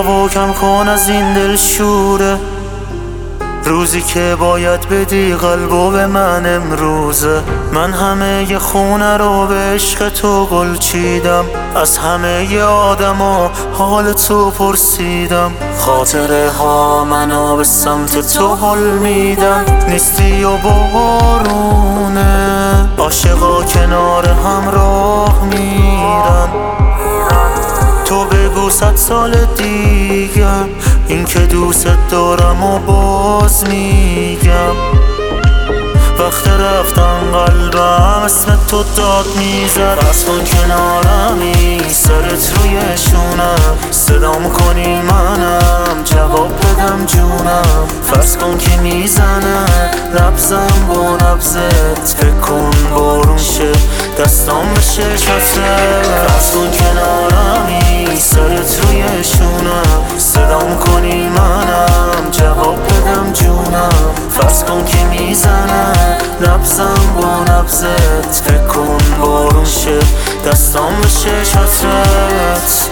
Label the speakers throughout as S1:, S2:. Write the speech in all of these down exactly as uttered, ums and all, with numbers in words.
S1: و کم کن از این دل شوره، روزی که باید بدی قلبو به من امروزه. من همه ی خونه رو به عشق تو گل چیدم، از همه ی آدما حال تو پرسیدم. خاطره ها منو به سمت تو حل میدم، نیستی و بارونه، عاشقا کنار هم راه میرن. تو بگو صد سال دیگه این که دوست دارم و باز میگم. وقت رفتن قلبم اسم تو داد میزد، بس کن کنارمی سرت روی شونم، صدام کنی منم جواب بدم جونم. فرض کن که میزنه نبزم با نبزت، فکر کن بارون شه دستام بشه چترت. فرض کن کنارمی سرت روی شونم، صدام کنی منم جواب بدم جونم. فرض کن که میزنه نبزم با نبزت، فکر کن بارون شه دستام بشه چترت.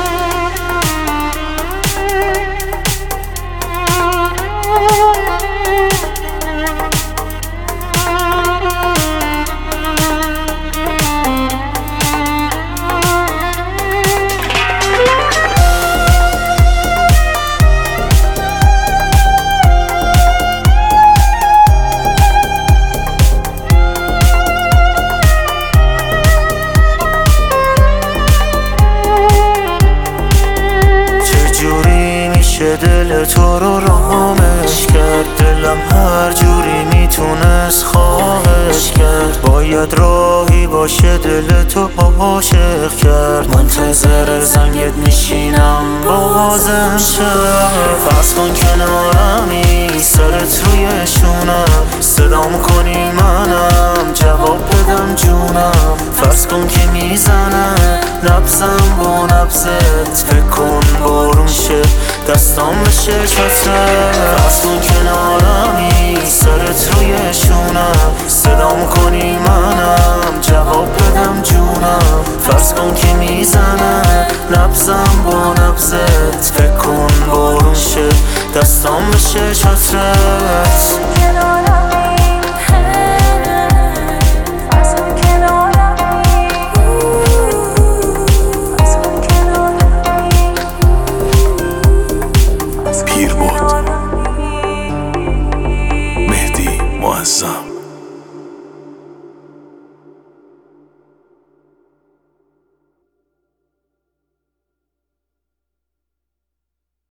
S1: دل تو رو رامش کرد، دلم هر جوری میتونست خواهش کرد. باید راهی باشه دل تو عاشق کرد، منتظر زنگت میشینم بازم شد. فرض کن کنارمی سرت روی شونم، صدام کنی منم جواب بدم جونم. فرض کن که میزنه نبزم با نبزت، فکر کن بارون شه دستام بشه چترت. فرض کن کنارمی سرت روی شونم، صدام کنی منم جواب بدم جونم. فرض کن که میزنه نبزم با نبزت، فکر کن بارون شه دستام بشه چترت.